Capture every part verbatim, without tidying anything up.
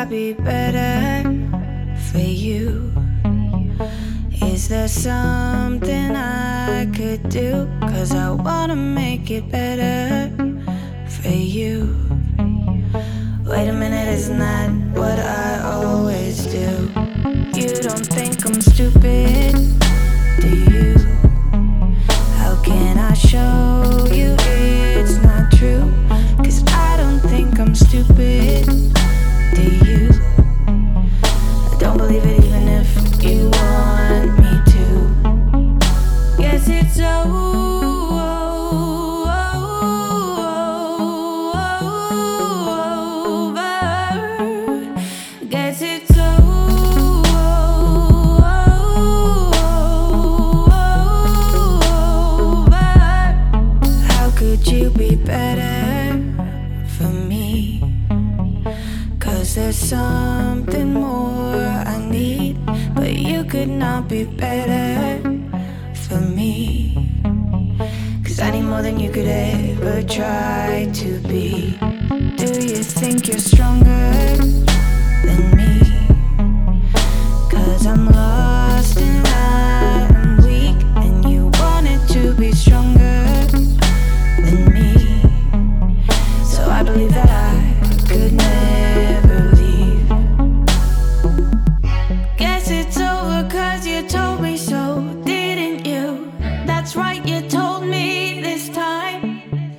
I be better for you? Is there something I could do? Cause I wanna make it better for you. Wait a minute, isn't that what I always do? You don't think I'm stupid, do you? How can I show you it's not true? Cause I don't think I'm stupid, do you? I don't believe it even if you want me to. Guess it's over. Guess it's over. How could you be better for me? Cause there's something more I need, but you could not be better for me. Cause I need more than you could ever try to be. Do you think you're stronger than me? Cause I'm lost and I am weak, and you wanted to be stronger than me. So I believe that I could never leave. Guess it's over cause you told me so, didn't you? That's right, you told me this time.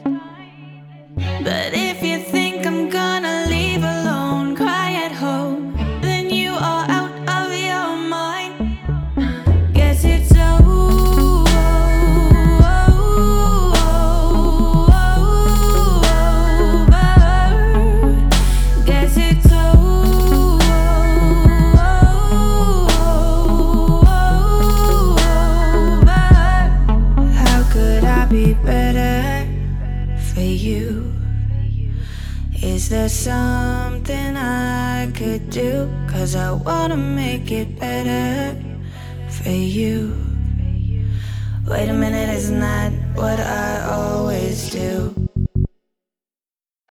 But if you think I'm gonna leave alone, cry at home, then you are out of your mind. Guess it's over. Guess it's over. How could I be better for you? Is there something I could do? Cause I wanna make it better for you. Wait a minute, isn't that what I always do?